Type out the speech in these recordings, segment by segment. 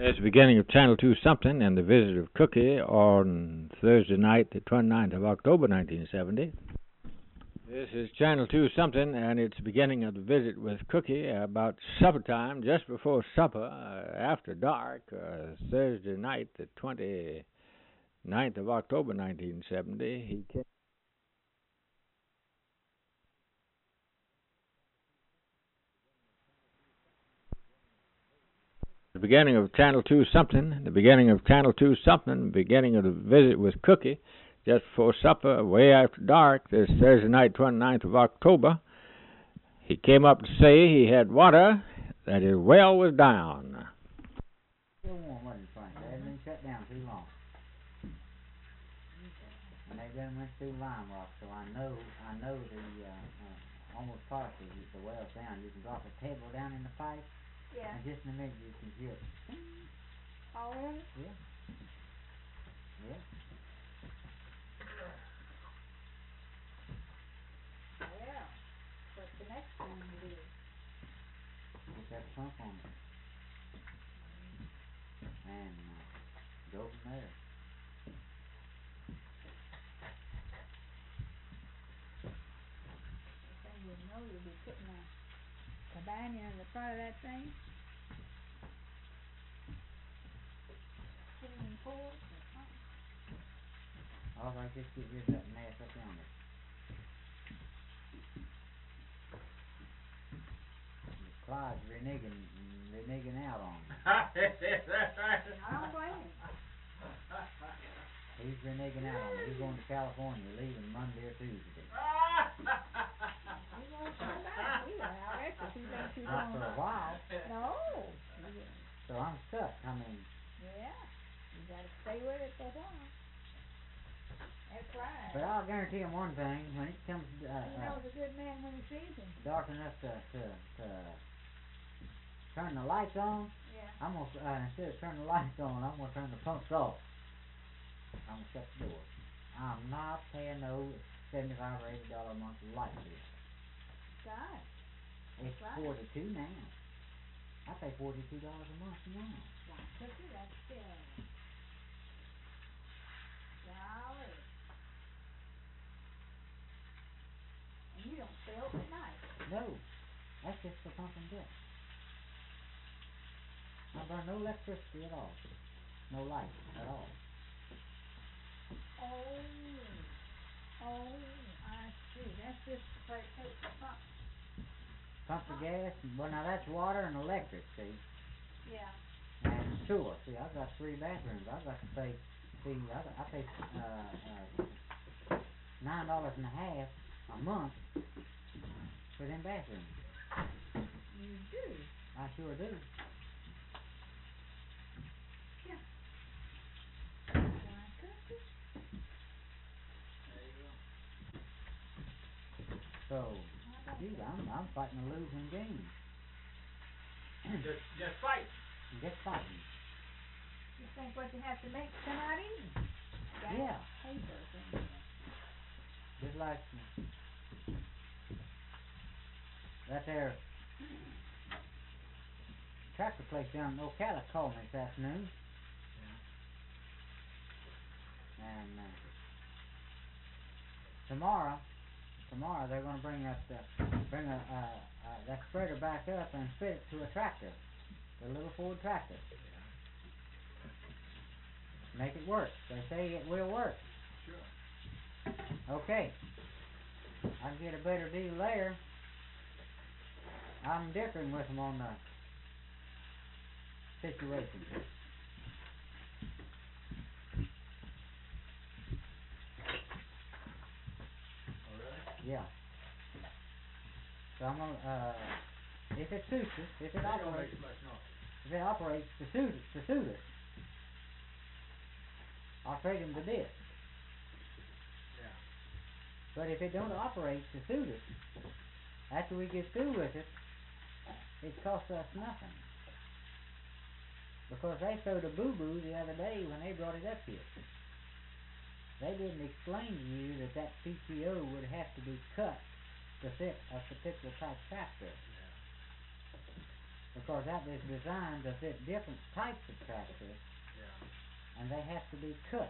It's the beginning of Channel 2 something and the visit of Cookie on Thursday night, the 29th of October, 1970. This is Channel 2 something, and it's the beginning of the visit with Cookie about supper time, just before supper, after dark, Thursday night, the 29th of October, 1970. He came. The beginning of Channel 2 something, the beginning of Channel 2 something, the beginning of the visit with Cookie, just before supper, way after dark, this Thursday night, 29th of October. He came up to say he had water, that his well was down. Still warm, wasn't it, Frank? They hadn't been shut down too long. And they done went through Lime Rock, so I know the almost partially the well's down. You can drop a pebble down in the pipe. Yeah. And just in a minute you can hear it. Oh, really? Yeah. Yeah. Yeah. What's the next thing to do? Put that pump on it. And go from there. The thing you know you'll be putting a cabana in the front of that thing. Swimming pool or something. All right, just get rid of that mess up yonder. Clyde's reneging out on me. I don't blame him. He's reneging out on me. He's going to California, leaving Monday or Tuesday. He won't come back either. I reckon he's been too Not long. for a while. No. So I'm stuck. I mean, Yeah. You gotta stay with it for a while. That's right. but I'll guarantee him one thing: when it comes He knows a good man when he sees him. dark enough to turn the lights on, Yeah. I'm gonna instead of turning the lights on, I'm gonna turn the pumps off. I'm gonna shut the door. I'm not paying no $75 or $80 a month light bill. God. It's Right. $42 now. I pay $42 a month now. Why, Cookie, that's still. Golly. And you don't stay open at night. No, that's just for pumping gas. I burn no electricity at all. No light at all. Oh. Oh, I see. That's just where it takes the pump. Pump the gas, well now that's water and electric, see, Yeah. and sewer. See, I've got 3 bathrooms. I've got to pay, I pay $9.50 a month for them bathrooms. You do? I sure do. Yeah. Why, Cookie? So, gee, I'm fighting a losing game. Just fight. Just fighting. You think what you have to make come out easy? Got Yeah. papers and Just like that there tractor place down in Ocala called me this afternoon. And tomorrow they're going to bring that spreader back up and fit it to a tractor, the little Ford tractor. Make it work. They say it will work. Sure. Okay. I can get a better deal there. I'm differing with them on the situation. Oh, really? Yeah. So I'm gonna if it suits us, if it They don't operates, make much noise. if it operates to suit us, I'll trade him the disc. Yeah. But if it don't operate to suit us, after we get through with it, it costs us nothing. Because they throwed a boo-boo the other day when they brought it up here. They didn't explain to you that PTO would have to be cut to fit a particular type tractor. because that is designed to fit different types of tractor, Yeah. and they have to be cut.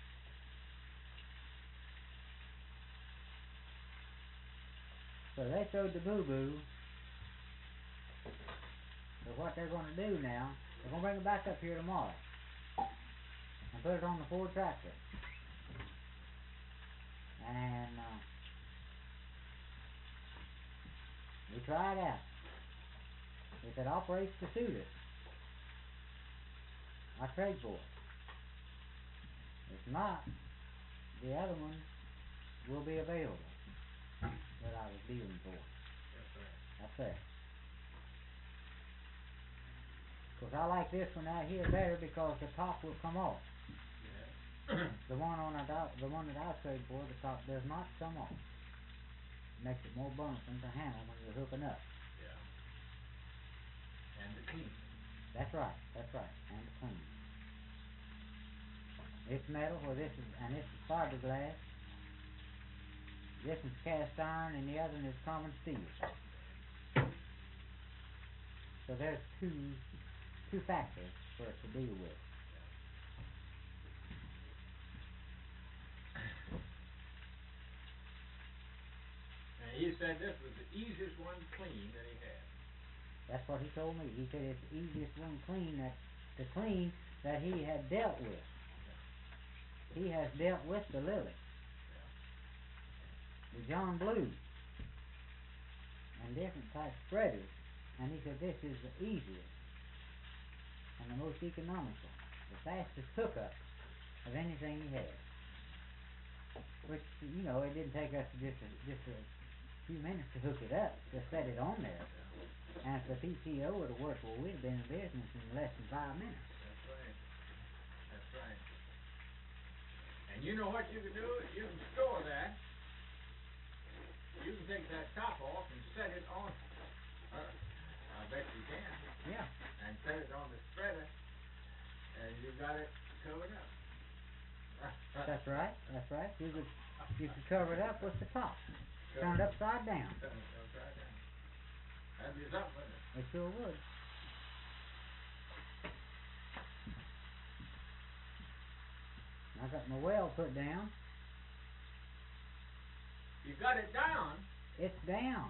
So they throwed the boo-boo. So what they're going to do now, they're going to bring it back up here tomorrow and put it on the Ford tractor. And we try it out. If it operates to suit us, I trade for it. If not, the other one will be available that I was dealing for. That's right. That's fair. Because I like this one out here better because the top will come off. Yeah. The one that I trade for, the top does not come off. It makes it more burdensome to handle when you're hooking up. Yeah. And the clean. That's right, and the clean. It's metal, where this is fiberglass. This is cast iron, and the other one is common steel. So there's two factors for us to deal with. And he said this was the easiest one clean that he had. That's what he told me. He said it's the easiest one to clean that he had dealt with. He has dealt with the Lily, the John Blue, and different type spreaders. And he said this is the easiest and the most economical, the fastest hookup of anything he had. Which, you know, it didn't take us just a few minutes to hook it up, to set it on there. And if the PTO would have worked, well, we'd have been in business in less than 5 minutes. That's right. That's right. And you know what you can do? You can store that. You can take that top off and set it on. I bet you can. Yeah. And set it on the spreader, and you got it covered up. That's right. You could cover it up with the top, turned upside down. Turned upside down. That'd be something, wouldn't it? It sure would. I got my well put down. You got it down. It's down.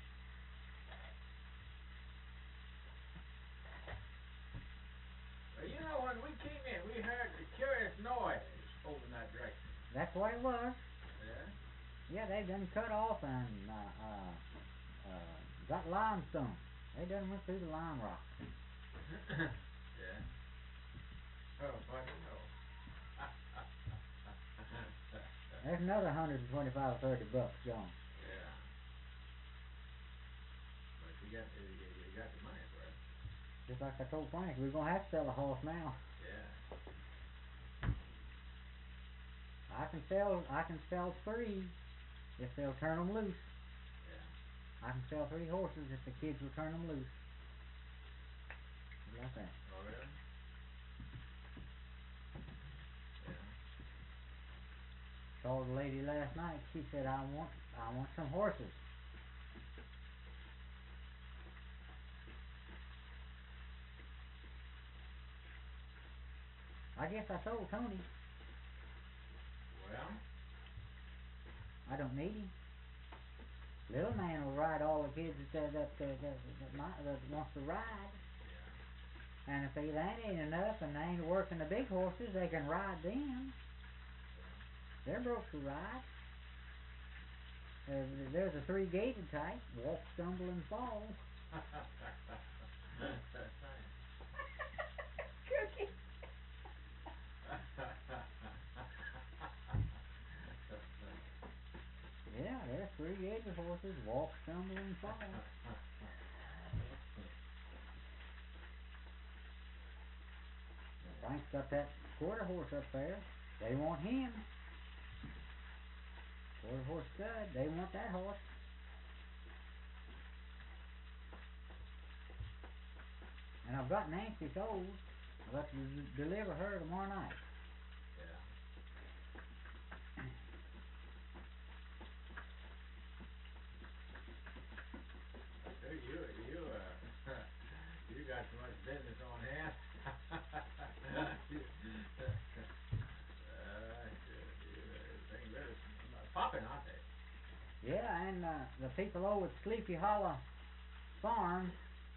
Well, you know, when we came in, we heard a curious noise over in that direction. That's what it was. Yeah? Yeah, they done cut off and got limestone. They done went through the lime rock. Yeah. Oh, funny, no. There's another 125 or $30 gone. Yeah. But you got the money for it. Just like I told Frank, we're gonna have to sell a horse now. Yeah. I can sell 3 if they'll turn them loose. Yeah. I can sell 3 horses if the kids will turn them loose. How about that? Oh, really? Yeah. Called a lady last night. She said, I want some horses. I guess I told Tony Well? I don't need him. Little man will ride all the kids that wants to ride. Yeah. And if that ain't enough and they ain't working the big horses, they can ride them. They're broke to ride. There's a 3-gated type. Walk, stumble, and fall. That's right. Cookie. Yeah, there's 3-gated horses. Walk, stumble, and fall. Frank's got that quarter horse up there. They want him. Quarter horse stud. They want that horse. And I've got Nancy sold. I've got to deliver her tomorrow night. Yeah. the people over at Sleepy Hollow Farm,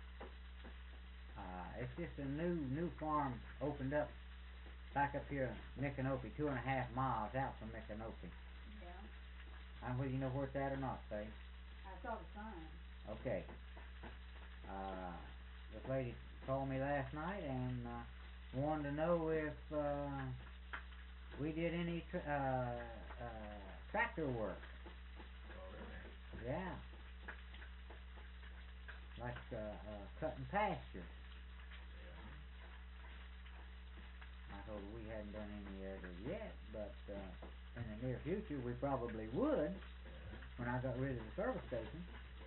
it's just a new farm opened up back up here in Micanopy, 2.5 miles out from Micanopy. Yeah. I don't know whether you know where it's at or not, Faye. I saw the sign. Okay. This lady called me last night and wanted to know if we did any tractor work. Oh, really? Yeah. Like cutting pastures. Yeah. I told her we hadn't done any of it yet, but in the near future we probably would when I got rid of the service station.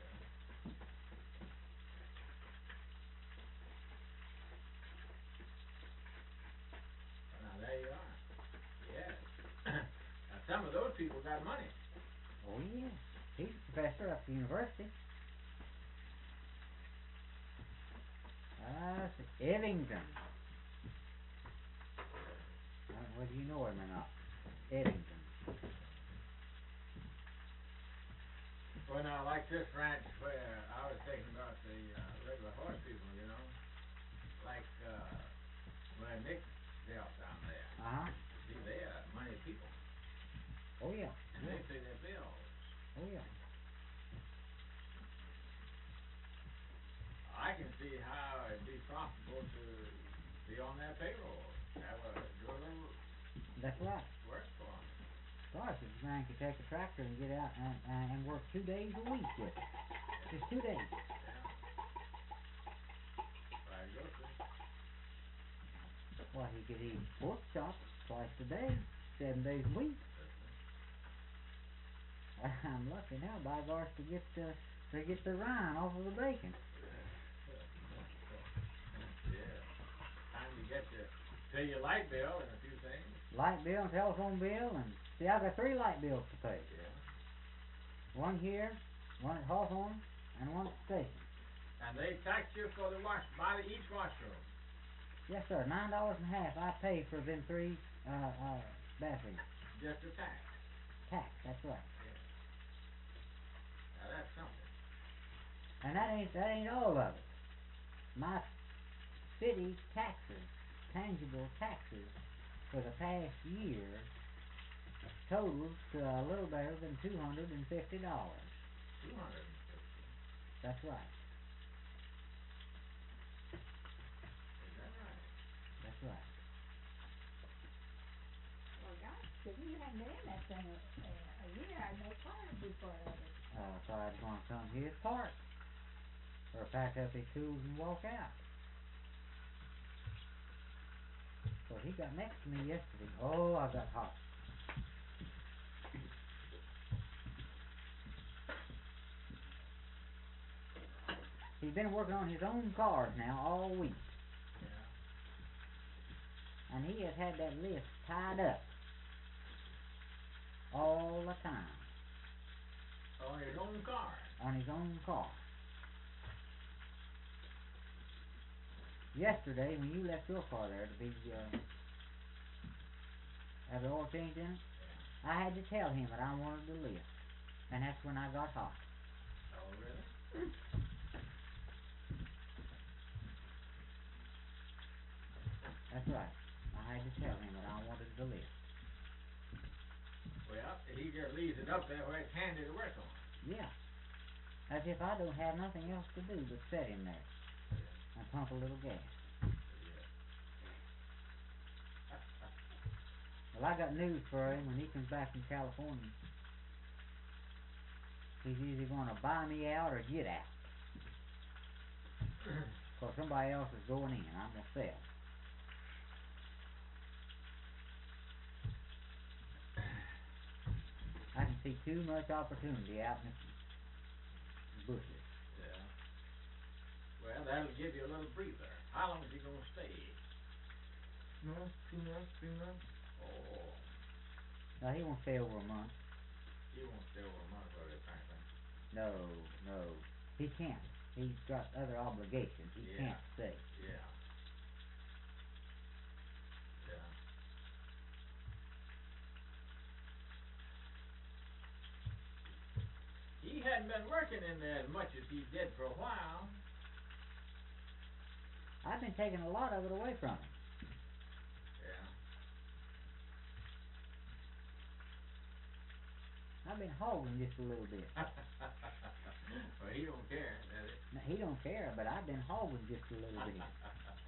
Now there you are. Yes. Now some of those people got money. Oh yeah. He's a professor up at the university. Eddington. I don't know whether you know him or not. Eddington. Well, now, like this ranch where I was thinking about the regular horse people, you know, like where Nick dealt down there. Uh-huh. See, they are money people, Oh yeah. and they pay their bills. Oh yeah. I can see how it'd be profitable to be on their payroll, do a little That's right. work for them. Gosh, if a man could take a tractor and get out and work 2 days a week with it. Just 2 days. Yeah. Right, go through. Well, he could eat pork chops twice a day, 7 days a week. I'm lucky now, by gosh, to get the rind off of the bacon. Yeah. Time to get to pay your light bill and a few things. Light bill and telephone bill, and see, I've got 3 light bills to pay. Yeah. One here, one at Hawthorne, and one at the station. And they tax you for the each washroom. Yes, sir. $9.50 I pay for them 3 bathrooms. Just a tax. Tax, that's right. Yeah. Now that's something. And that ain't all of it. My city taxes, tangible taxes, for the past year totals to a little better than $250. 250. That's right. Is that right? That's right. Well, gosh, if you hadn't been in that thing a year, I'd make part of be part of it. So I was going to come his part, or pack up his tools and walk out. So he got next to me yesterday. Oh, I got hot. He's been working on his own cars now all week. Yeah. And he has had that lift tied up all the time. On his own car. On his own car. Yesterday, when you left your car there to be have the oil change in it, Yeah. I had to tell him that I wanted the lift, and that's when I got hot. Oh, really? That's right. I had to tell him that I wanted the lift. Well, he just leaves it up there where it's handy to work on. Yeah. As if I don't have nothing else to do but sit in there and pump a little gas. Yeah. Well, I got news for him. When he comes back from California, he's either going to buy me out or get out. Because somebody else is going in. I'm going to sell. I can see too much opportunity out in the bushes. Yeah. Well, that'll give you a little breather. How long is he going to stay? Month, 2 months, 3 months. Oh. Now, he won't stay over a month. He won't stay over a month or anything. No. He can't. He's got other obligations. He can't stay. Yeah. Yeah. He hadn't been working in there as much as he did for a while. I've been taking a lot of it away from him. Yeah. I've been hogging just a little bit. Well, he don't care, does he? Now, he don't care, but I've been hogging just a little bit. Yeah.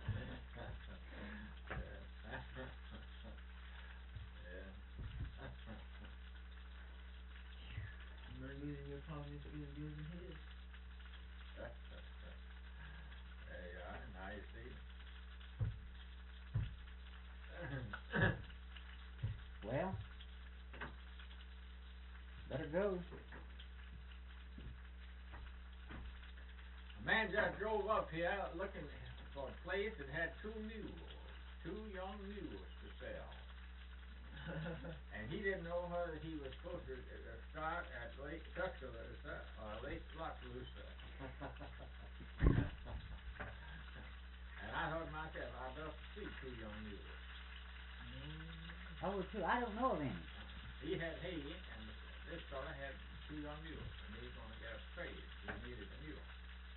You're losing your confidence in losing his. There you are. Now you see. Well, better go. A man just drove up here looking for a place that had two young mules to sell. And he didn't know whether he was supposed to start at Lake Tuscaloosa or Lake Lockaloosa. And I thought to myself, I'd love to see two young mules. Oh, too. I don't know of any. He had hay, and this fella had two young mules, and he was going to get a trade. He needed a mule.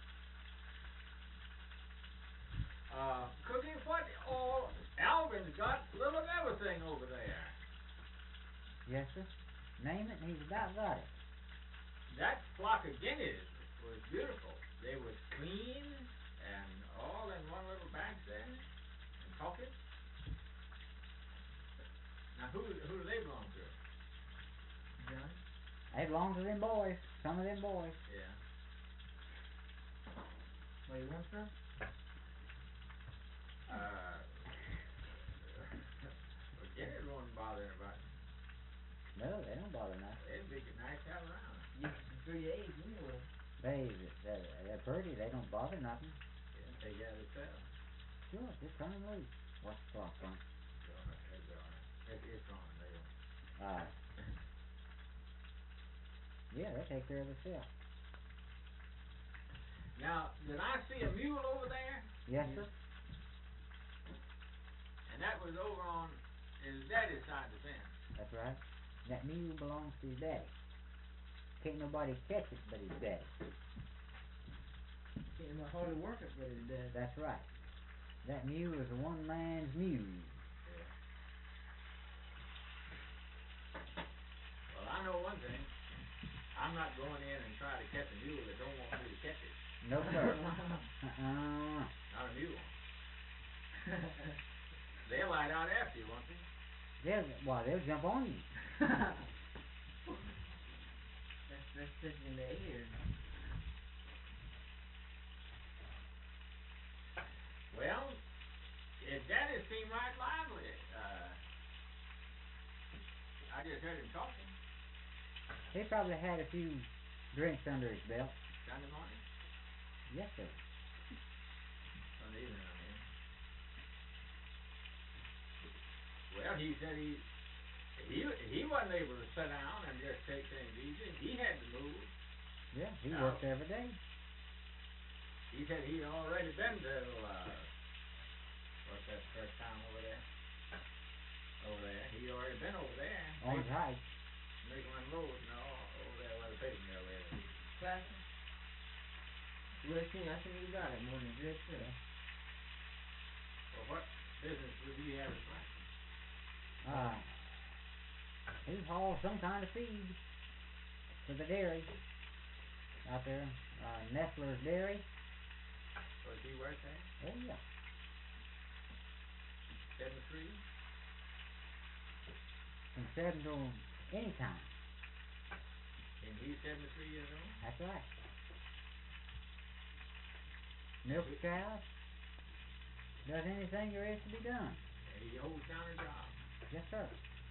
Cookie, what all Alvin's got a little of everything over there. Yes, sir. Name it, and he's about got it. That flock of guineas was beautiful. They was clean and all in one little batch there, and talking. Now, who do they belong to? John? They belong to them boys. Some of them boys. Yeah. What, you want some? Well, guineas won't bother anybody. No, they don't bother nothing. They'd be nice to have around. You for your age, anyway. They're pretty. They don't bother nothing. Yeah, take out the cell. Sure, just turn them loose. Watch the clock on. It's on. They don't. Yeah, they take care of themselves. Now, did I see a mule over there? Yes, sir. And that was over on his daddy's side of the fence. That's right. That mule belongs to his daddy. Can't nobody catch it but his daddy. Can't my hardly work it, but it does. That's right. That mule is a one man's mule. Yeah. Well, I know one thing. I'm not going in and trying to catch a mule that don't want me to catch it. No, sir. Not a mule. They'll light out after you, won't they? They'll jump on you. That's sitting in the air. Well, his daddy seemed right lively. I just heard him talking He probably had a few drinks under his belt. Sunday morning. Yes, sir. Sunday evening, I mean. Well, he said he wasn't able to sit down and just take things easy. He had to move. Yeah, he No. worked every day. He said he'd already been to what's that first town over there? Over there. He'd already been over there. On his hike. Making Road and all over there where the paper mill is. Classic. Well, I think you got it more than good too. Well, what business would he have at Classic? He hauls some kind of feed to the dairy out there, Nestler's Dairy. Was he work there? Oh yeah. 73? From 7 to any time. And he's 73 years old? That's right. Milk the cows. Does anything there is to be done. And he holds down a job. Yes, sir.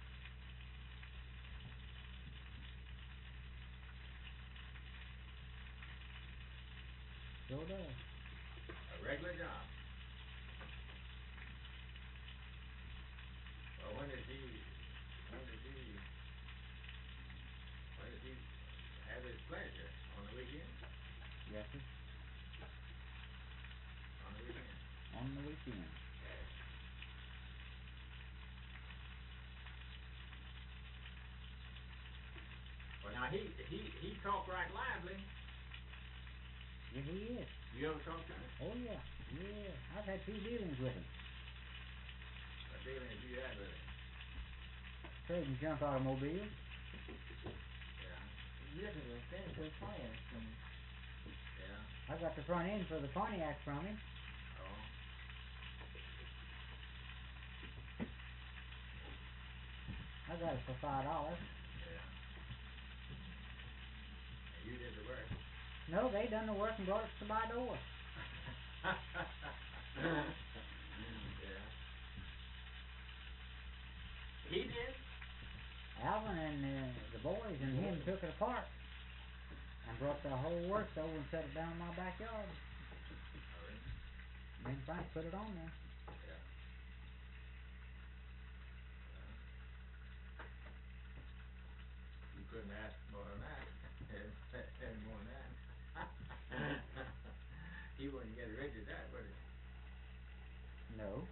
Sure does. A regular job. Well, when does he have his pleasure? On the weekend? Yes, sir. On the weekend. On the weekend. Well, now he talked right lively. Yeah, he is. You ever talk to him? Oh, yeah. Yeah. I've had 2 dealings with him. What dealing have you had with him? Trading junk automobiles. Yeah. You got to finish with Pontiac from him. Yeah. I got the front end for the Pontiac from him. Oh. I got it for $5. Yeah. And you did the work. No, they done the work and brought it to my door. Yeah. He did? Alvin and the boys and him took it apart and brought the whole works over and set it down in my backyard. Oh, really? Me and Frank put it on there. Yeah. You couldn't ask more than that. Any more than that. He wouldn't get rid of that, would he? No.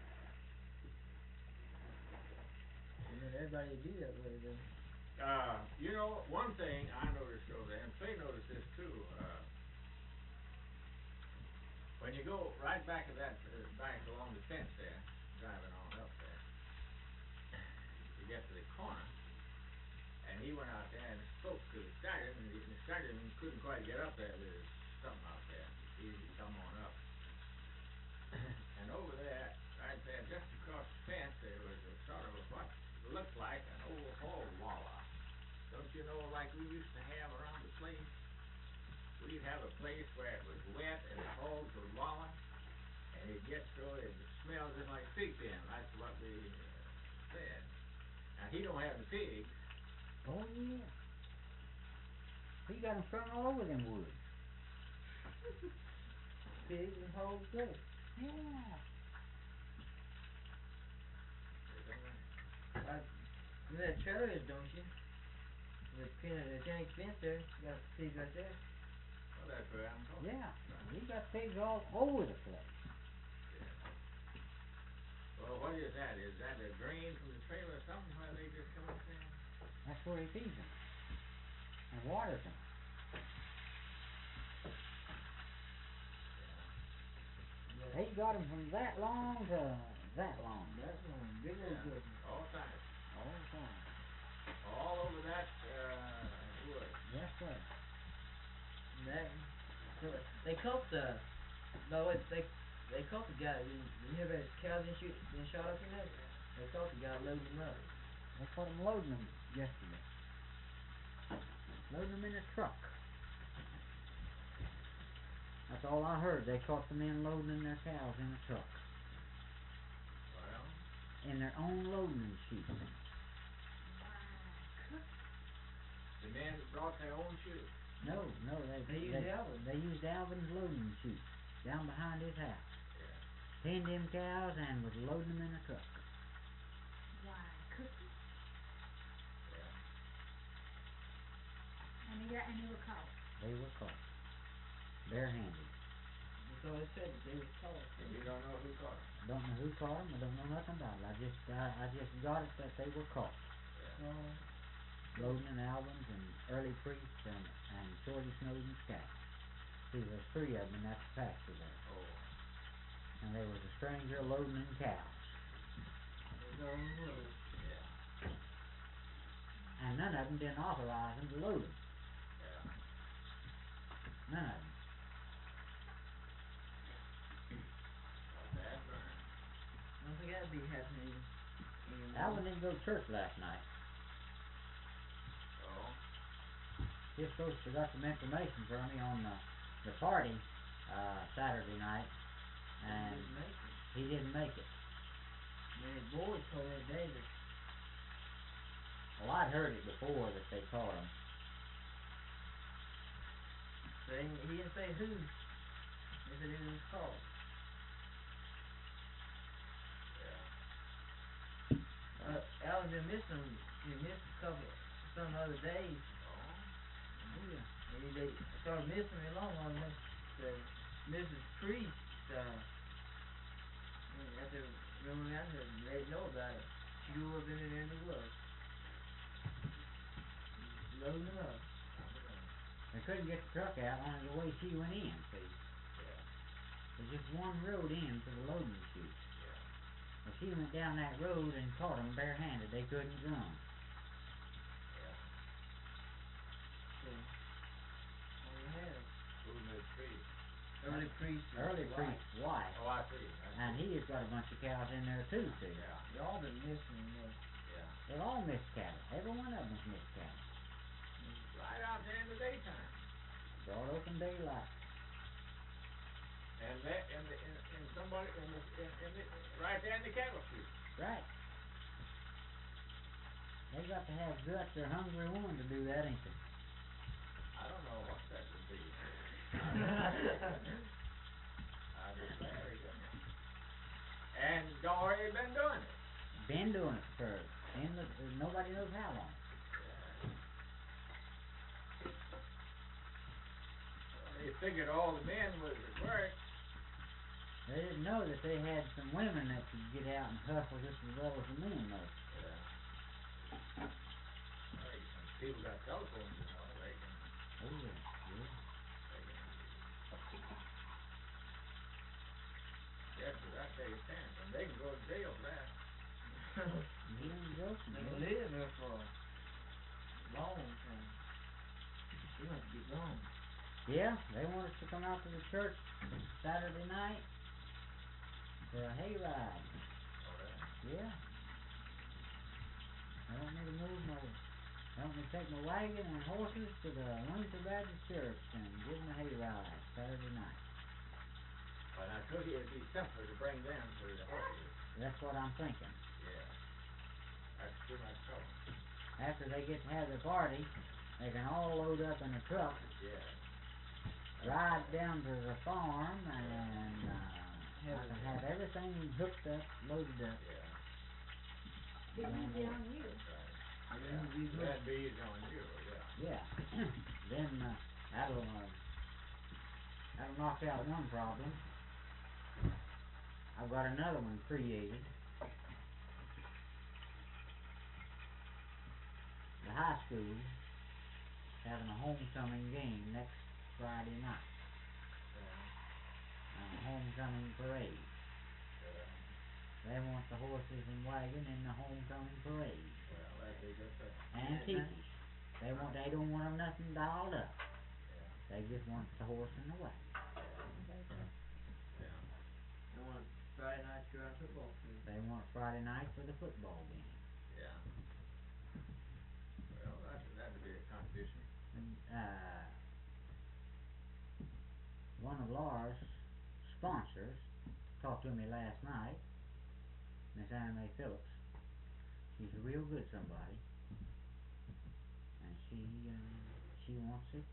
And then everybody would do that way, though. You know, one thing I noticed over there, and Faye noticed this too, when you go right back of that, back along the fence there, driving on up there, you get to the corner, and he went out there and spoke to the stallion, and the stallion couldn't quite get up there. There's something out there. He come on up. And over there, right there, just across the fence, there was a sort of what looked like an old hog walla. Don't you know, like we used to have around the place? We'd have a place where it was wet and the hogs would wallow, and it'd get so it smelled just like pig pen. That's what we said. Now, he don't have the pigs. Oh, yeah. He got them strung all over them woods. Pigs and hogs, too. Yeah. You know that trailer is, don't you? The chain fence there. You got a pig right there. Well, that's where I'm talking. Yeah. He got pigs all over the place. Well, what is that? Is that a drain from the trailer or something where they just come up there? That's where he feeds them. And waters them. Yeah. He got them from that long to that long. That's one big old Yeah. building. All sides. All the time. All over that wood. Yes, sir. And that, so they caught the, by the way, they caught the guy. You hear about his cows being shot up in there? They caught the guy loading them up. They caught him loading them yesterday. Loading them in a truck. That's all I heard. They caught the men loading their cows in a truck. Well, In their own loading chute. the men brought their own shoes. No, They used Alvin. They used Alvin's loading chute down behind his house. Yeah. Pinned them cows and was loading them in a truck. Why, Cookie? Yeah. And they were caught. They were caught. Barehanded. That's all they said, that they was caught. And you don't know who caught them. Don't know who caught them. I don't know nothing about it. I just got it that they were caught. Yeah. Oh. Loading in Alvin's and Early Priest and Shorty Snowden's cows. See, there's 3 of them in that pasture there. Oh. And there was a stranger loading in cows. That's all it was. Yeah. And none of them didn't authorize them to load them. Yeah. None of them. Bad burn. I don't think that'd be happening anymore. Alvin didn't go to church last night. Oh. He was supposed to got some information for me on the party Saturday night, and He didn't make it. he didn't make it. Man, his boys told that day that Well, I'd heard it before that they caught him. he didn't say who. They said it was caught. Yeah. Alvin been missing. He missed some other days. Oh. Oh, yeah. And they started missing me long on this. Mrs. Priest, after remember me, I said, let it know about it. She grew up in the woods. loading it up. They couldn't get the truck out on the way she went in, see. Yeah. There's just one road in to the loading chute. Yeah. Well, she went down that road and caught them barehanded. They couldn't run. Yeah. So, all you have. Who's this priest? Early priest. Early priest's wife. Oh, I see. And he has got a bunch of cows in there too, see. Yeah. They all been missing, you know. Yeah. They're all missed cattle. Every one of them's missed cattle. Right out there in the daytime. Broad open daylight. And that in somebody in the right there in the cattle chute. Right. They got to have guts or hungry woman to do that, ain't they? I don't know what that would be. I declare he didn't. And already been doing it. Been doing it for nobody knows how long. They figured all the men was at work. They didn't know that they had some women that could get out and hustle just as well as the men know. Yeah. Hey, when people got telephones, you know, they can. Oh yeah, yeah. Yes, but that take a chance, and they can go to jail for that. You ain't joking. They man. live there for a long time. They must be gone. Yeah, they want us to come out to the church Saturday night for a hayride. Oh, really? Yeah. They want me to move they want me to take my wagon and horses to the Windsor Baptist Church and give them a hayride Saturday night. Well, now, Cookie, it'd be simpler to bring them to the horses. That's what I'm thinking. Yeah. That's too much trouble. After they get to have their party, they can all load up in a truck, Yeah. ride down to the farm, and I can have everything hooked up, loaded up. Yeah. Be easy on you. That's right. Yeah. Be good. That'd be easy on you, yeah. Yeah. Then that'll knock out one problem. I've got another one created. The high school having a homecoming game next Friday night. A homecoming parade. They want the horses and wagon in the homecoming parade. Well, that'd be good thing. And tiki. They don't want them nothing dialed up. Yeah. They just want the horse and the wagon. Yeah. They want Friday night to go out football field. They want Friday night for the football game. Yeah. Well, that'd be a contribution. And, one of Laura's sponsors talked to me last night, Miss Anna Mae Phillips. She's a real good somebody, and she wants it.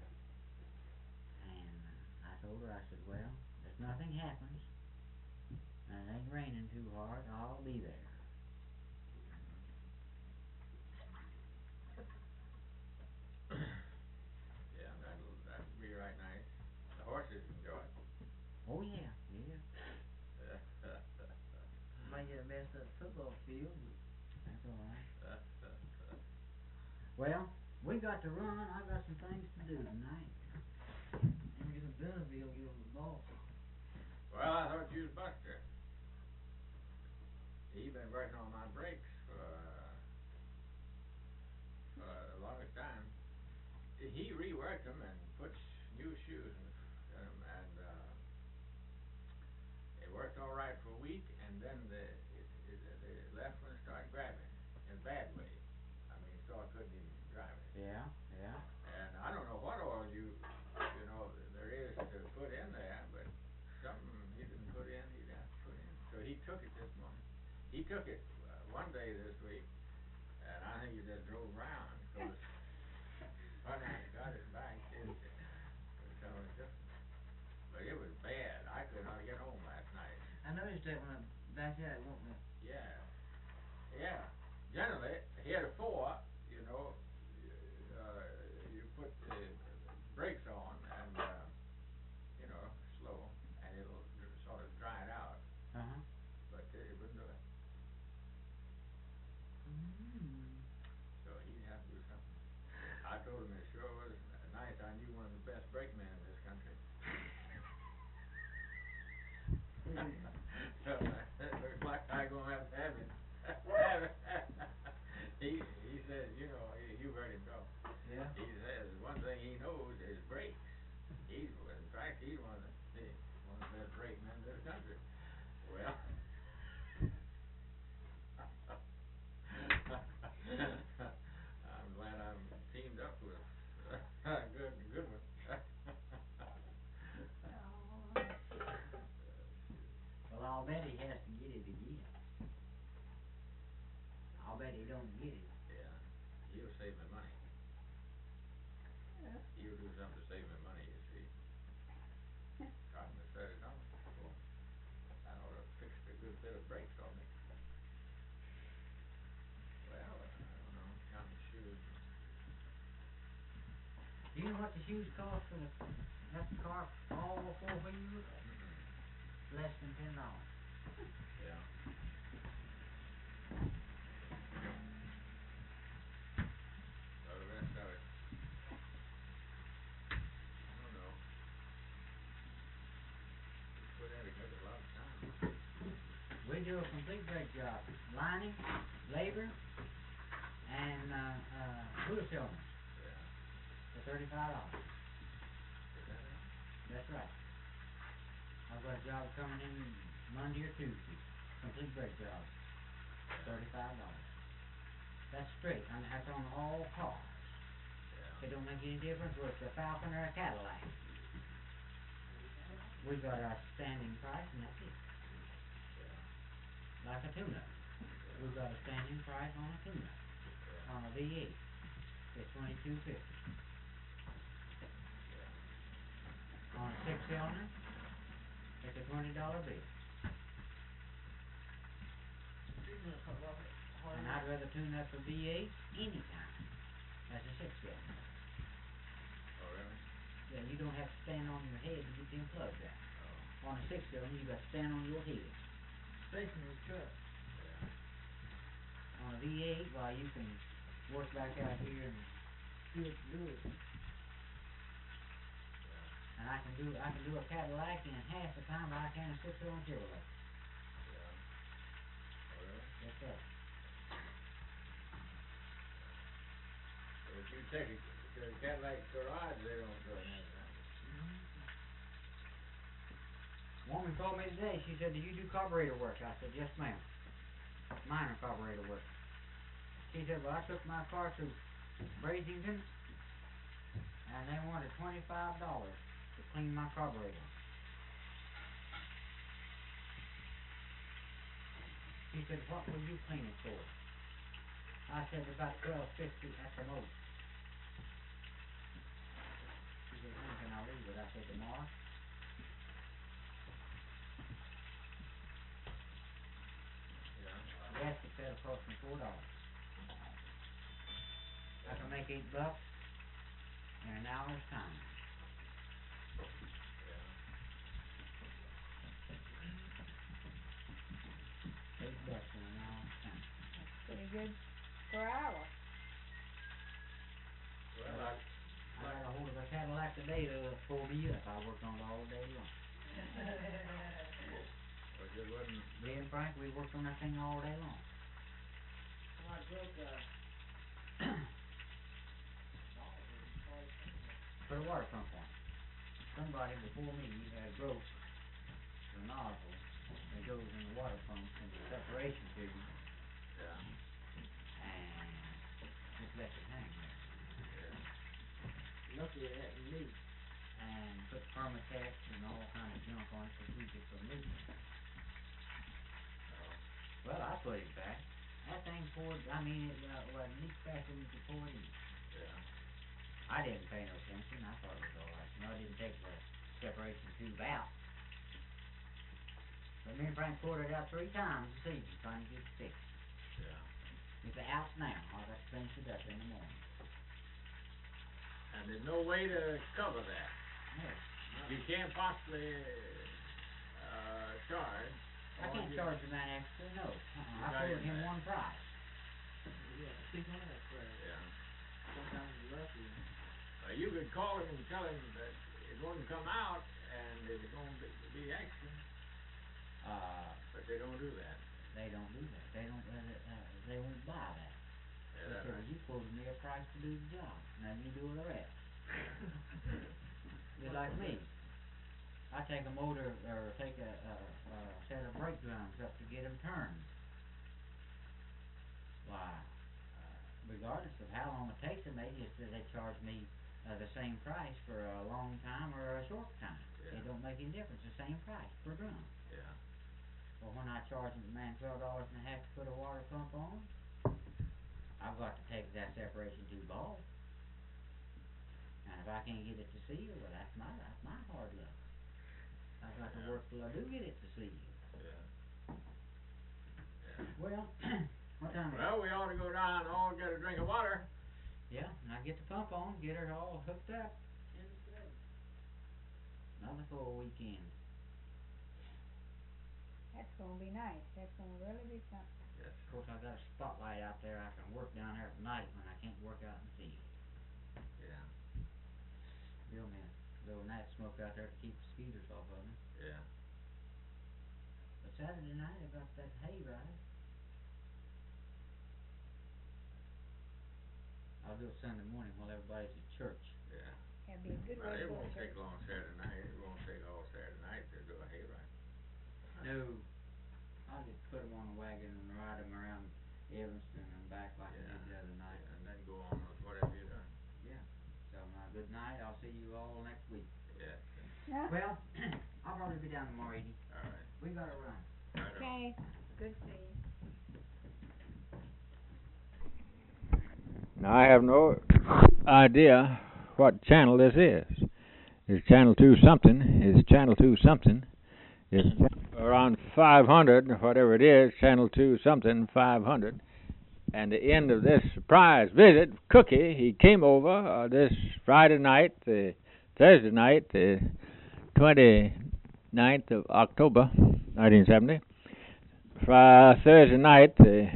And I told her, I said, well, if nothing happens and it ain't raining too hard, I'll be there. Yeah, that'd be right nice. The horses enjoy it. Oh yeah, yeah. Might get a messed up football field. That's all right. Well, we got to run. I got some things to do tonight. And we get some Dunaville, give them the ball. Well, I thought you was Buster. He been working on my brakes for the longest time. He reworked them and put new shoes in them, and it worked all right for a week, and then the left one started grabbing in a bad way. I mean, so I couldn't even drive it. Yeah, yeah. And I don't know what oil there is to put in there, but something he didn't put in, he'd have to put in. So he took it this morning. He took it one day this week, and I think he just drove around, because when I got it back, it was totally different. But it was bad. I could not get home last night. I noticed that when I backed out, it won't me. Yeah. Yeah. Generally, he had a 4, you put the brakes on and, slow, and it'll sort of dry it out. Uh-huh. But it wouldn't do it. So he'd have to do something. I bet he don't get it. Yeah. He'll save me money. Yeah. He'll do something to save me money, you see. Cost me $30. Well, that ought to fix a good bit of brakes on me. Well, I don't know. Counting shoes. Do you know what the shoes cost for that car, all four wheels? Mm-mm. Less than $10. Yeah. Well, the rest of it, I don't know. We put in together a lot of time. We do a complete brake job. Lining, labor, and wheel cylinder Yeah. for $35. Is that it? That's right. I've got a job coming in Monday or Tuesday. Complete brake job. $35. That's straight. I mean, that's on all cars. Yeah. It don't make any difference whether it's a Falcon or a Cadillac. We've got our standing price, and that's it. Yeah. Like a tune-up. We've got a standing price on a tune-up. Yeah. On a V8. It's $22.50. Yeah. On a six-cylinder, it's a $20 bill. And I'd rather tune up a V8 anytime as a six-cylinder. Oh, really? Yeah, you don't have to stand on your head to get them plugs out. Oh. On a six-cylinder, you got to stand on your head. Facing the truck. Yeah. On a V8, well, you can work back out here and Do it. Yeah. I can do a Cadillac in half the time I can a six-cylinder Chevrolet. Yeah. Oh, really? Yes, sir. But if you take it to the Cadillac garage, they don't do anything. Woman called me today. She said, "Do you do carburetor work?" I said, "Yes, ma'am. Minor carburetor work." She said, "Well, I took my car to Brazington, and they wanted $25 to clean my carburetor." She said, "What will you clean it for?" I said, "About $12.50 at the most." She said, "When can I leave it?" I said, "Tomorrow." Yeah. Yes, it said it'll cost me $4. I can make $8 in an hour's time. Yeah. $8 in an hour's time. Pretty good per hour. Well, I got a hold of a Cadillac today to pull me up. I worked on it all day long. but it wasn't. Being frank, we worked on that thing all day long. I broke Put a water pump on it. Somebody before me had broke the nozzle that goes in the water pump and the separation tube, Yeah. and just left it hang there. Yeah. Lucky it hadn't leaked. And put Permatex and all kind of junk on it to keep it from leaking. Oh. Well, I put it back. That thing poured, it leaked faster than you could pour it in. Yeah. I didn't pay no attention. I thought it was all right. No, I didn't take the separation tube out. But me and Frank poured it out 3 times this evening trying to get it fixed. Yeah. It's out now. I got to finish it up in the morning. And there's no way to cover that. No. You can't possibly charge. I can't charge the man extra, no. I got quoted him him that. one price. Yeah, 600 for it. Yeah. Sometimes it's lucky. You could call him and tell him that it's going to come out and it's going to be extra. But they don't do that. They don't do that. They don't. They won't buy that. Yeah, They that's said, "Well, right. you quoted me a price to do the job. Now you do the rest." Just like me. I take a motor or take a set of brake drums up to get them turned. Why, regardless of how long it takes them, they charge me the same price for a long time or a short time. Yeah. It don't make any difference. The same price per drum. Yeah. Well, when I charge the man $12.50 to put a water pump on, I've got to take that separation tube off. And if I can't get it to seal, well, that's my hard luck. I've got to work till I do get it to seal. Well, what time is it? Well, we ought to go down and all get a drink of water. Yeah, and I get the pump on, get her all hooked up. Another full weekend. That's gonna be nice. That's gonna really be something. Yes. Of course, I got a spotlight out there. I can work down there at night when I can't work out in the field. Yeah. Build me a little night smoke out there to keep the mosquitoes off of me. Yeah. But Saturday night, I got that hayride. I'll do it Sunday morning while everybody's at church. Yeah. That'd be a good Well, way to it go won't to take church. long Saturday night. It won't take all Saturday night to do a hayride. No, I'll just put them on a wagon and ride them around Evanston and back like I did the other night. And then go on with whatever you're doing. So, good night. I'll see you all next week. Yeah. Yeah. Well, I'll probably be down tomorrow evening. All right. We gotta run. Right on. Okay. Good to see you. Now, I have no idea what channel this is. It's channel 2 something. It's channel 2 something. It's around 500, whatever it is, channel 2 something, 500. And the end of this surprise visit, Cookie, he came over this Friday night, Thursday night, the 29th of October, 1970. Thursday night, the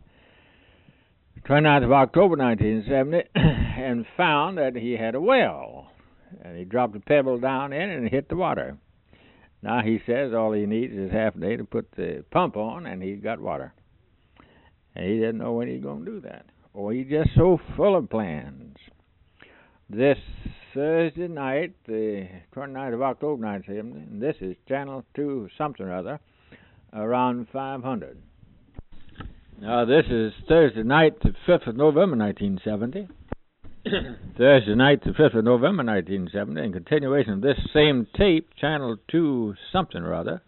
29th of October, 1970, and found that he had a well. And he dropped a pebble down in it and hit the water. Now he says all he needs is half a day to put the pump on, and he's got water. And he didn't know when he's going to do that. Oh, he's just so full of plans. This Thursday night, the 29th of October, 1970, and this is channel 2 something or other, around 500. Now, this is Thursday night, the 5th of November, 1970. Thursday night, the 5th of November, 1970, in continuation of this same tape, channel 2 something or other.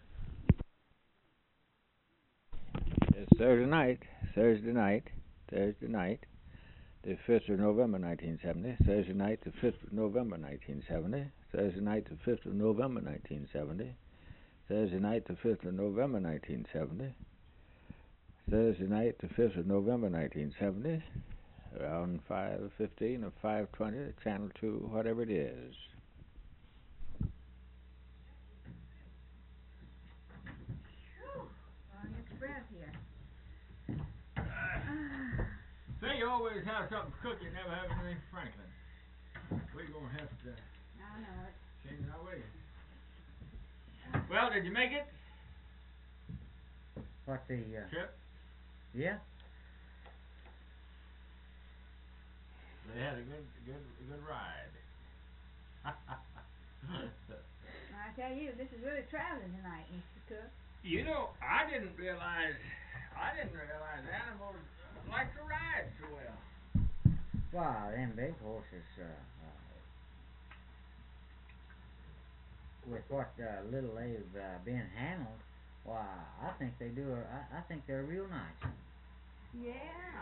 It's Thursday night, the 5th of November, 1970. Thursday night, the 5th of November, 1970. Thursday night, the 5th of November, 1970. Thursday night, the 5th of November, 1970. Thursday night, the 5th of November, 1970. Around 5:15 or 5:20, channel 2, whatever it is. Long express here. Say you always have something to cook, you never have anything for Franklin. We're going to have to I know it. change our ways. Well, did you make it? What the, Trip? yeah? They had a good ride. I tell you, this is really traveling tonight, Mr. Cook. You know, I didn't realize animals like to ride so well. Wow, them big horses, with what little they've been handled, why, I think they do. I think they're real nice. Yeah.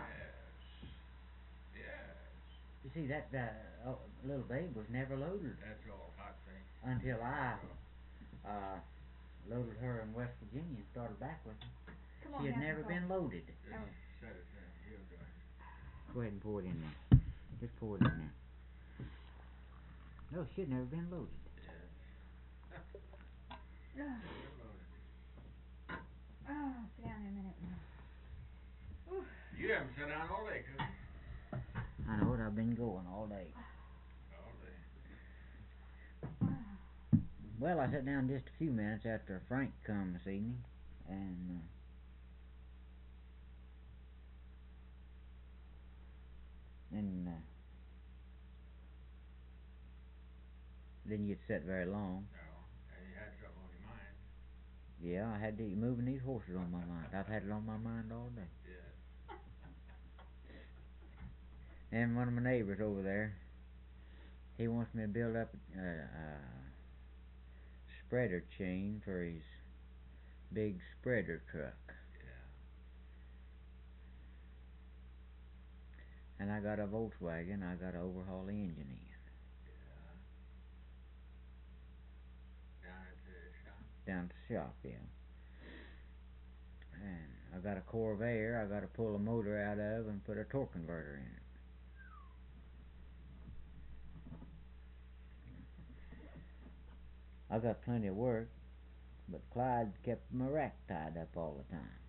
Yes. You see, that little babe was never loaded That's all hot thing. until I loaded her in West Virginia and started back with her. Come on, She had have never some been loaded. Oh. Set it down. He'll do it. Go ahead and pour it in there. Just pour it in there. No, she had never been loaded. coffee. Oh, sit down there a minute. Ooh. You haven't sat down all day, Cookie. I know it. I've been going all day. All day. Well, I sat down just a few minutes after Frank come this evening, and then you'd sit very long. No. And you had something on your mind. Yeah, I had to moving these horses on my mind. I've had it on my mind all day. Yeah. And one of my neighbors over there, he wants me to build up a spreader chain for his big spreader truck. Yeah. And I got a Volkswagen. I got to overhaul the engine in. Yeah. Down at the shop. Down at the shop, yeah. And I got a Corvair. I got to pull a motor out of and put a torque converter in it. I got plenty of work, but Clyde kept my rack tied up all the time.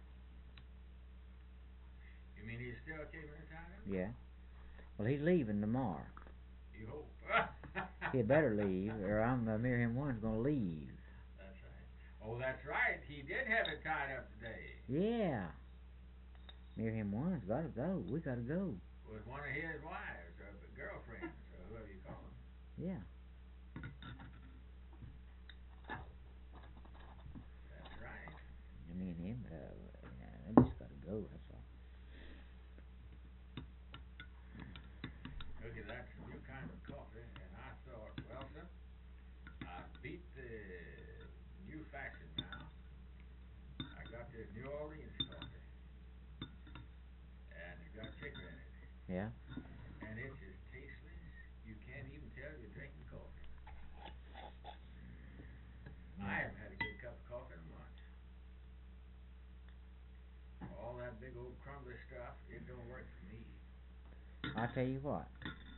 You mean he's still keeping it tied up? Yeah. Well, he's leaving tomorrow. You hope. He better leave, or I'm Miriam One's gonna leave. That's right. Oh, that's right. He did have it tied up today. Yeah. Miriam One's gotta go. We gotta go. With one of his wives or girlfriends or whoever you call them. Yeah. That's right. Me and him, I just gotta go. That's all. Look at that's a new kind of coffee, and I thought, well, sir, I beat the new fashion now. I got this New Orleans coffee, and it got sugar in it. Yeah. And it's as tasteless, you can't even tell you're drinking coffee. I haven't had a good cup of coffee in months. All that big old crumbly stuff, it don't work for me. I tell you what.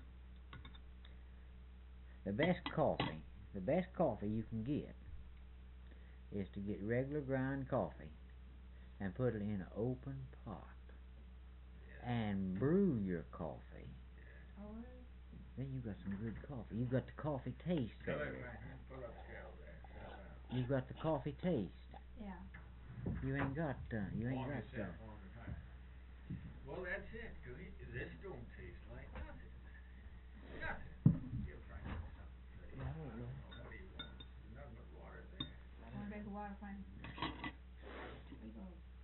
The best coffee you can get is to get regular grind coffee and put it in an open pot and brew your coffee. Oh, Then you got some good coffee. You got the coffee taste Come there. here, Franklin. Pull up the kettle there. Settle down. You got the coffee taste. yeah. You ain't got Warm yourself on the fire. Well, that's it, Cookie. This don't taste like nothing. Nothing. Give Franklin something, please. I don't know. What do you want? There's nothing but water there. Want to drink the water, Frank? Here you go.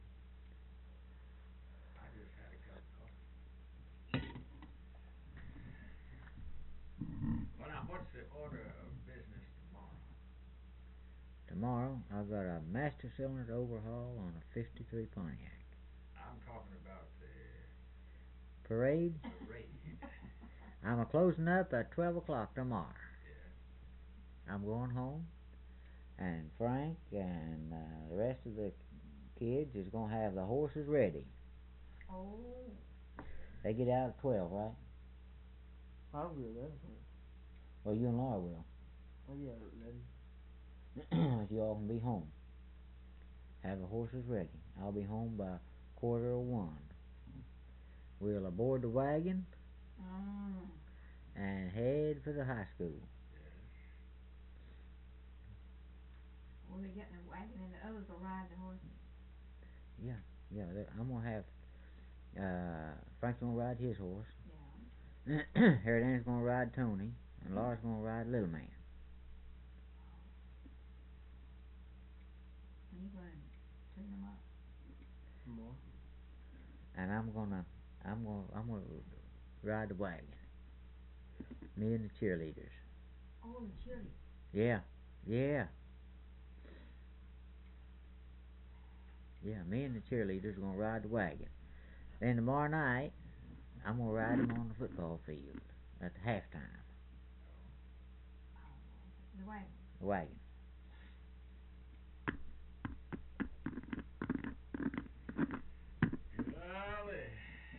I just had a cup of coffee. Well, now, what's the order of business tomorrow? Tomorrow I got a master cylinder overhaul on a '53 Pontiac. I'm talking about the Parade. parade. I'm a closing up at 12 o'clock tomorrow. Yeah. I'm going home, and Frank and the rest of the kids is going to have the horses ready. Oh. They get out at 12, right? I'll do that. Well, you and Laura will. Oh yeah, ready. You all can be home. Have the horses ready. I'll be home by 1:45. We'll aboard the wagon and head for the high school. We'll be getting a wagon and the others will ride the horses. Yeah, I'm going to have Frank's going to ride his horse. Yeah. Harry Ann's going to ride Tony, and Laura's going to ride Little Man. And you're going to tune them up. More. And I'm gonna ride the wagon. Me and the cheerleaders. Oh, the cheerleaders. Yeah. Yeah, me and the cheerleaders are gonna ride the wagon. Then tomorrow night, I'm gonna ride them on the football field at the halftime. The wagon. The wagon. Golly.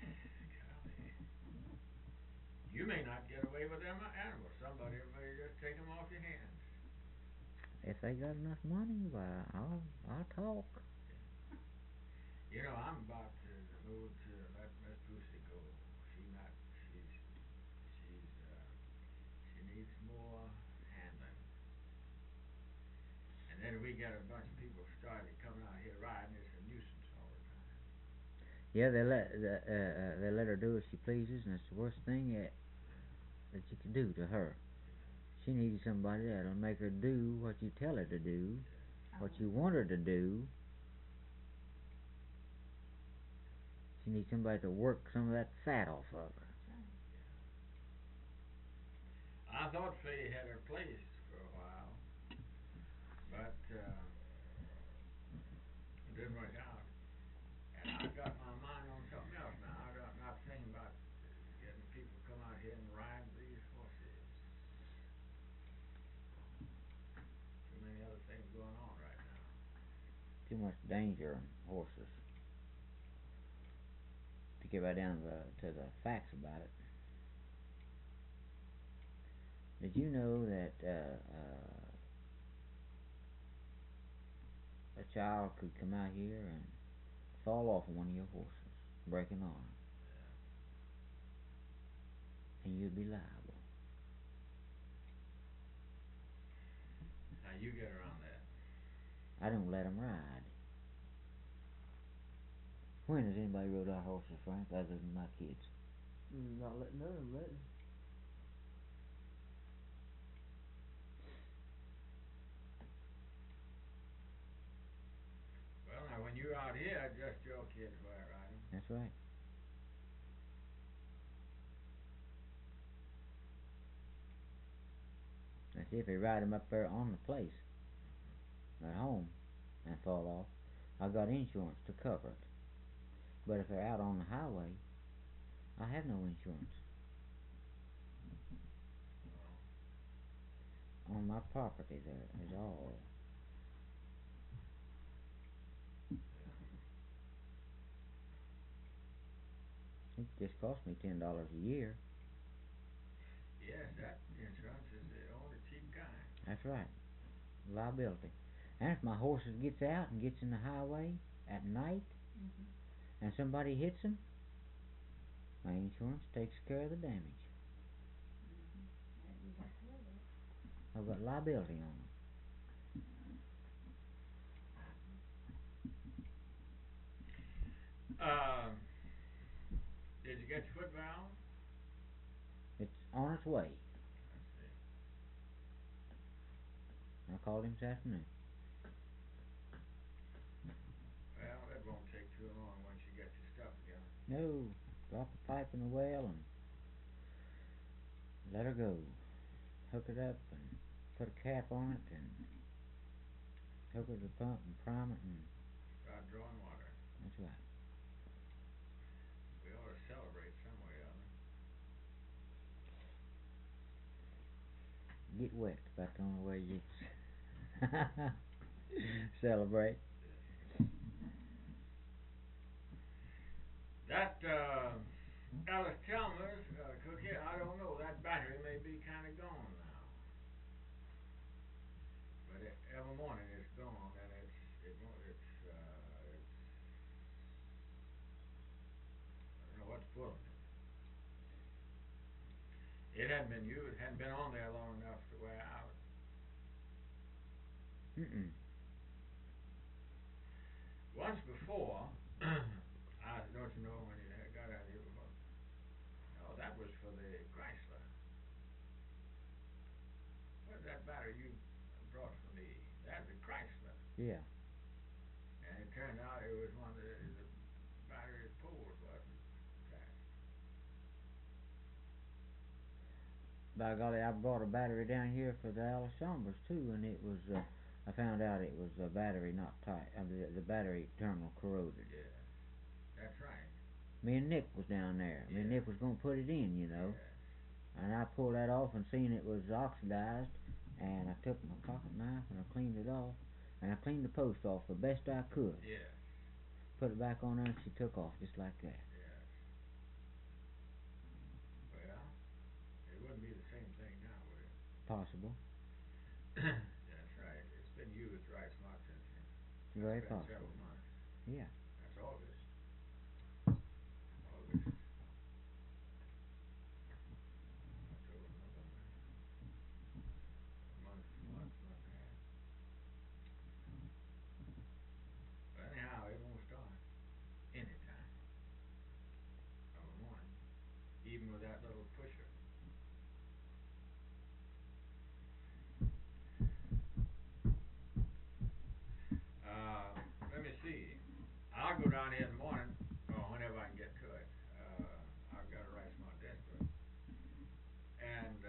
You may not get away with them animals. Somebody may just take them off your hands. If they got enough money, why, I'll talk. You know, I'm about to move to let Miss Lucy go. She needs more handling. And then we get a bunch of people started coming out here riding. It's a nuisance all the time. Yeah, they let her do as she pleases, and it's the worst thing that you can do to her. She needs somebody that'll make her do what you tell her to do, what you want her to do. She needs somebody to work some of that fat off of her. I thought Faye had her place for a while, but it didn't work out. And I got my mind on something else now. I'm not thinking about too much danger in horses to get right down to the facts about it. Did you know that a child could come out here and fall off of one of your horses, break an arm, and you'd be liable? How you get around that? I don't let 'em ride. When has anybody rode our horses, Frank, other than my kids? Not letting none of them let me. Well, now when you're out here, just your kids go out riding. That's right. That's if they ride 'em up there on the place, at home, and fall off. I've got insurance to cover it. But if they're out on the highway, I have no insurance. On my property there is all. It just cost me $10 a year. Yes, that insurance is the only cheap kind. That's right. Liability. And if my horses gets out and gets in the highway at night, and somebody hits 'em, my insurance takes care of the damage. I've got liability on them. Did you get your foot valve? It's on its way. Let's see. I called him this afternoon. Well, that won't take too long once you get your stuff together. No, drop the pipe in the well and let her go. Hook it up and put a cap on it and hook it to the pump and prime it, and Start drawing water. that's right. We ought to celebrate some way or other. Get wet, about the only way you celebrate. That Alice Chalmers cookie, I don't know. That battery may be kind of gone now. But every morning it's gone, and it's I don't know what's pulling it. It hadn't been used, it hadn't been on there long enough to wear out. Once before, I don't you know when you got out here before? Oh, that was for the Chrysler. What's that battery you brought for me? That's the Chrysler. Yeah. And it turned out it was one of the battery poles wasn't attached. By golly, I brought a battery down here for the Alice Chambers too, and it was, I found out it was a battery not tight, the battery terminal corroded. Yeah, that's right. Me and Nick was down there. Me and Yeah. Nick was going to put it in, you know. Yeah. And I pulled that off and seen it was oxidized, and I took my pocket knife and I cleaned it off, and I cleaned the post off the best I could. Yes. Put it back on there and she took off just like that. Yes. Well, it wouldn't be the same thing now, would it? Possible. That's right. It's been used right smart since then. Very It's been possible. several months. Yeah. That's August. October, November. Month and a half. But anyhow, it won't start anytime of a morning, even with that little pusher. Let me see. I'll go down here in the morning, or whenever I can get to it. I've got to write some more desperate. And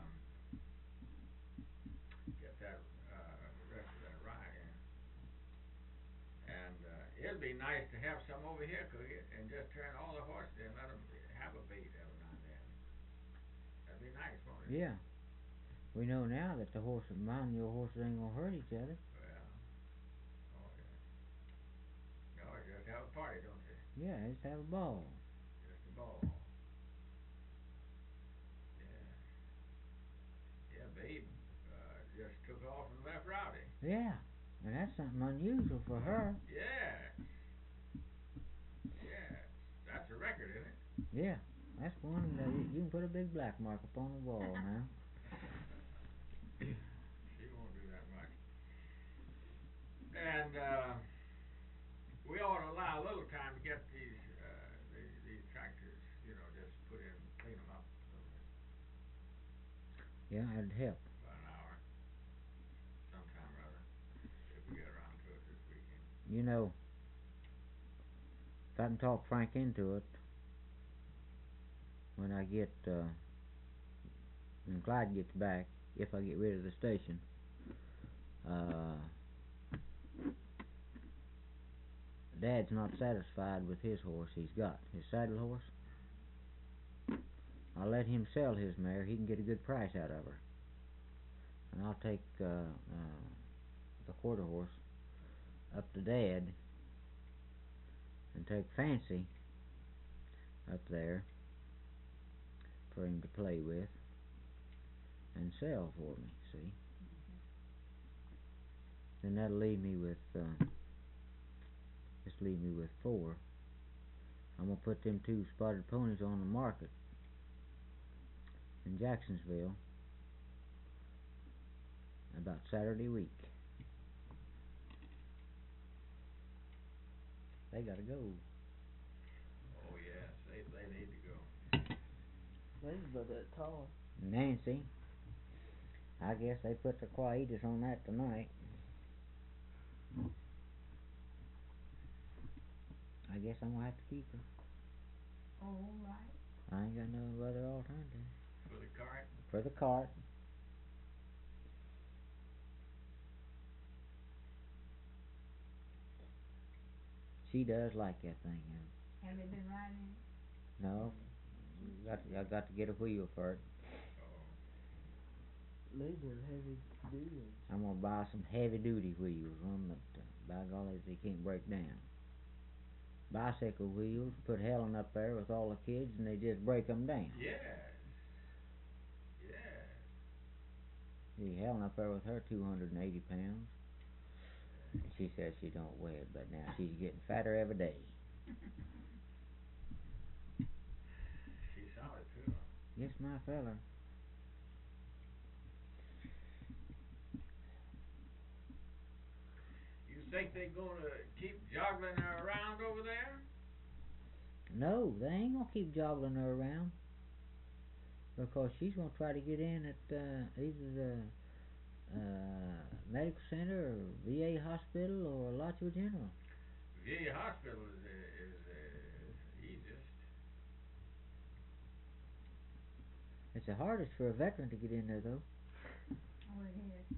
get that rest of that ride in. And it'd be nice to have some over here, could it? And just turn all the horses in, let them have a bait every now and then. That'd be nice, won't it? Yeah. We know now that the horses, mine and your horses ain't gonna hurt each other. Well, oh yeah. Yeah, just have a ball. Just a ball. Yeah. Yeah, Babe just took off and left Rowdy. Yeah, and that's something unusual for her. Yeah. Yeah. That's a record, isn't it? Yeah, that's one that you can put a big black mark upon the wall now. She won't do that much. And we ought to allow a little time to get these tractors, just put in, clean them up a little bit. Yeah, that'd help. About an hour, sometime or other, if we get around to it this weekend. You know, if I can talk Frank into it, when I get, when Clyde gets back, if I get rid of the station, Dad's not satisfied with his horse he's got, his saddle horse. I'll let him sell his mare, he can get a good price out of her. And I'll take the quarter horse up to Dad and take Fancy up there for him to play with and sell for me, see? Then that'll leave me with just leave me with 4. I'm gonna put them 2 spotted ponies on the market in Jacksonville about Saturday week. They gotta go. Oh yes, they need to go. They's about that tall. Nancy, I guess they put the quietus on that tonight. I guess I'm gonna have to keep her. All right. I ain't got no other alternative. For the cart? For the cart. She does like that thing. Have they been riding No, I got to get a wheel for it. Oh. They done heavy duty ones. I'm gonna buy some heavy duty wheels, one that, by golly, they can't break down. Bicycle wheels, put Helen up there with all the kids, and they just break them down. Yes. Yes. See, Helen up there with her 280 pounds. She says she don't weigh it, but now she's getting fatter every day. She's solid too. Yes, my feller. You think they're gonna keep joggling her around over there? No, they ain't gonna keep joggling her around, because she's gonna try to get in at either the medical center or VA hospital or Alachua General. VA hospital is easiest. It's the hardest for a veteran to get in there, though. Oh, it is.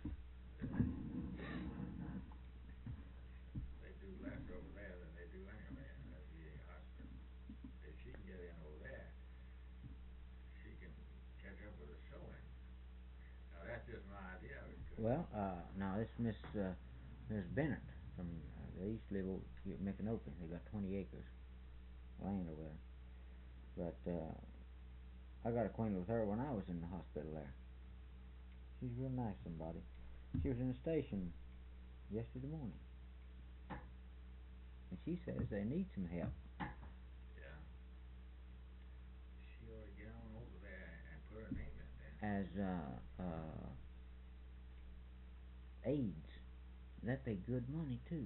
They do less over there than they do anywhere in that VA hospital. If she can get in over there, she can catch up with the sewing. Now that's just my idea of it. Well, now this Miss Bennett from they used to live over here at Micanopy. They got 20 acres land over there. But I got acquainted with her when I was in the hospital there. She's real nice, somebody. She was in the station yesterday morning, and she says they need some help. Yeah. She ought to get on over there and put her name in there. As aides. That pay good money too.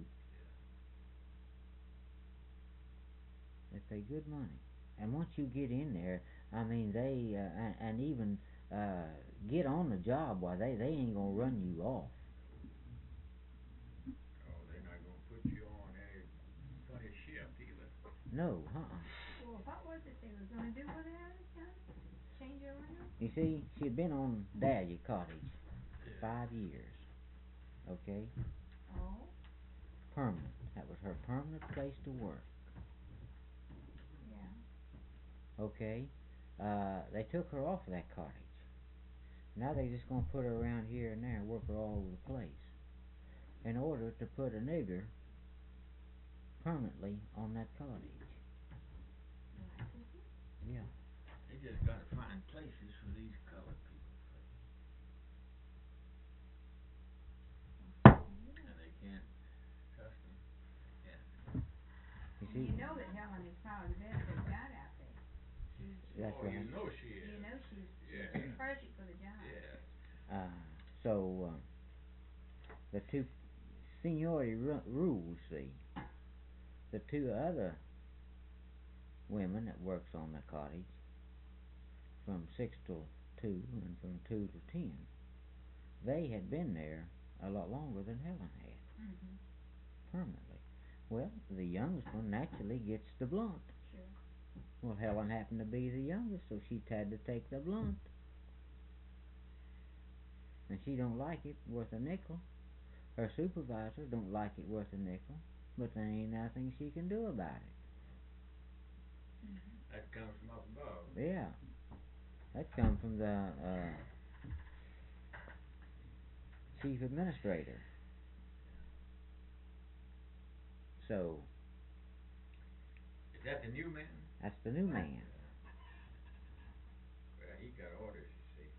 Yeah. They pay good money, and once you get in there, I mean they and even get on the job. Why they ain't gonna run you off. Oh, they're not gonna put you on any funny shift either. No, Well, what was it they were going to do with her, Johnny? Change her around? You see, she'd been on Dahlia Cottage for Yeah. 5 years. Okay? Oh, Permanent. That was her permanent place to work. yeah. Okay? They took her off of that cottage. Now they just gonna put her around here and there and work her all over the place. In order to put a nigger permanently on that cottage. Yeah. They just gotta find places for these colored people. And they can't trust them. Yeah. You And see? you know that Helen is probably the best they've got out there. That's Oh, right. you know she is. You know she's Yeah. perfect for the job. Yeah. So the two seniority rules, see, the two other women that works on the cottage from 6 till 2 and from 2 to 10, they had been there a lot longer than Helen had, Mm-hmm. permanently. Well, the youngest one naturally gets the blunt. Sure. Well, Helen happened to be the youngest, so she had to take the blunt. And she don't like it worth a nickel. Her supervisor don't like it worth a nickel, but there ain't nothing she can do about it. Mm-hmm. That comes from up above. Yeah, that come from the chief administrator. So Is that the new man? that's the new man. Well, he got orders, you see.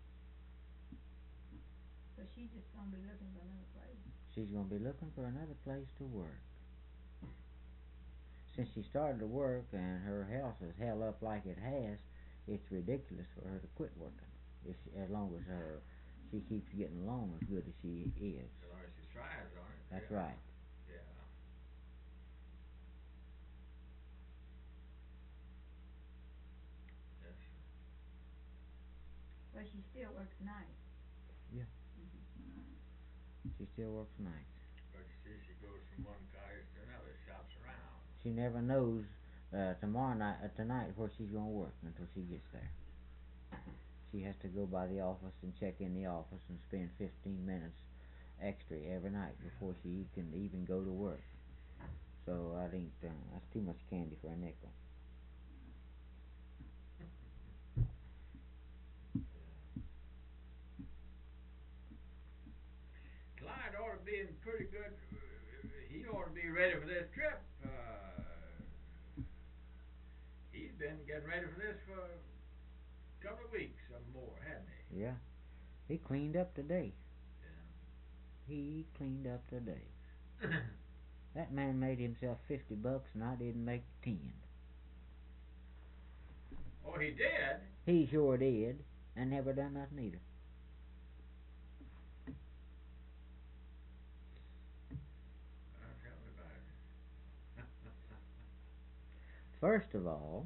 So she's just gonna be looking for another place. She's gonna be looking for another place to work. Since she started to work and her health is held up like it has, it's ridiculous for her to quit working. As long as she keeps getting along as good as she is. As long as she thrives on it. That's Yeah. right. Yeah. Yes. But she still works nights. Yeah. Mm-hmm. She still works nights. But you see, she goes from one cottage to another, shops around. She never knows tonight where she's gonna work until she gets there. She has to go by the office and check in the office and spend 15 minutes extra every night before she can even go to work. So I think that's too much candy for a nickel. Clyde ought to be in pretty good. He ought to be ready for this trip. He's been getting ready for this for a couple of weeks or more, hasn't he? Yeah. He cleaned up today. Yeah. He cleaned up today. That man made himself $50 and I didn't make 10. Oh, he did? He sure did. And never done nothing either. Well, tell me about it. First of all,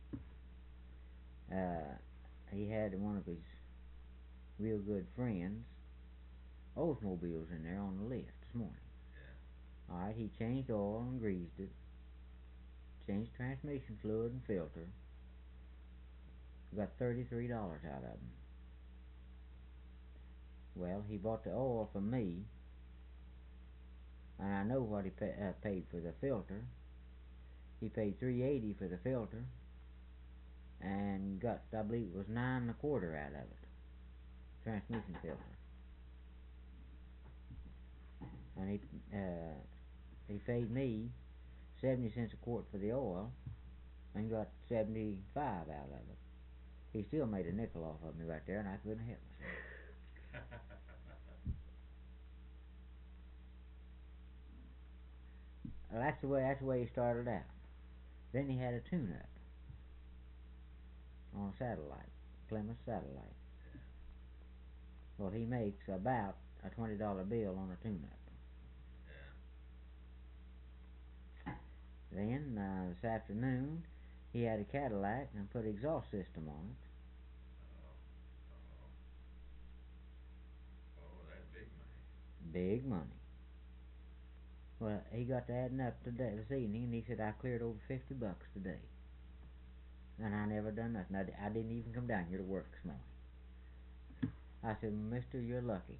he had one of his real good friends, Oldsmobiles, in there on the list this morning. Yeah. Alright, he changed oil and greased it, changed transmission fluid and filter, got $33 out of him. Well, he bought the oil from me, and I know what he paid for the filter. He paid $3.80 for the filter, and got, I believe it was $9 1/4 out of it, transmission filter. And he paid me 70 cents a quart for the oil, and got 75 out of it. He still made a nickel off of me right there, and I couldn't help myself. That's the way he started out. Then he had a tune-up on a satellite, Plymouth satellite. Well, he makes about a $20 bill on a tune-up. Yeah. Then this afternoon, he had a Cadillac and put an exhaust system on it. Oh, that's big money. Big money. Well, he got to adding up today, this evening, and he said, I cleared over $50 today. And I never done nothing. I didn't even come down here to work this morning. I said, mister, you're lucky.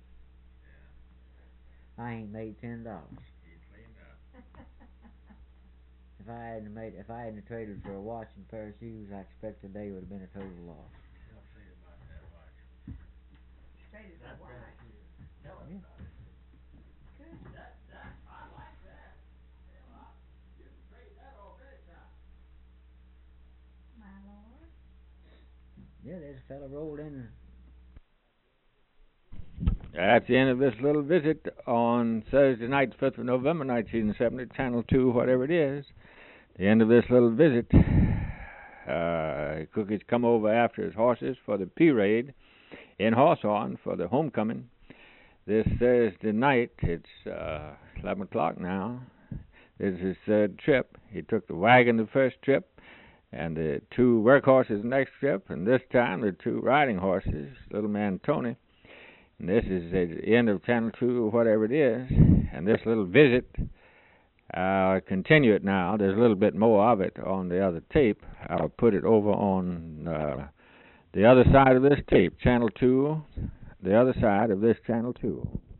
Yeah. I ain't made $10. He cleaned up. If I hadn't traded for a watch and a pair of shoes, I expect today would have been a total loss. Don't say about that watch. Traded for what? Tell us Yeah. about it. Good. That, I like that. Hell, you can trade Yeah, there's a fellow rolled in. That's the end of this little visit on Thursday night, 5th of November, 1970, Channel 2, whatever it is. The end of this little visit. Cookie's come over after his horses for the parade in Hawthorne for the homecoming. This Thursday night, it's 11 o'clock now. This is his third trip. He took the wagon the first trip, and the 2 work horses next trip, and this time the 2 riding horses, little man Tony. And this is the end of Channel 2, whatever it is. And this little visit, I'll continue it now. There's a little bit more of it on the other tape. I'll put it over on the other side of this tape, Channel 2, the other side of this Channel 2.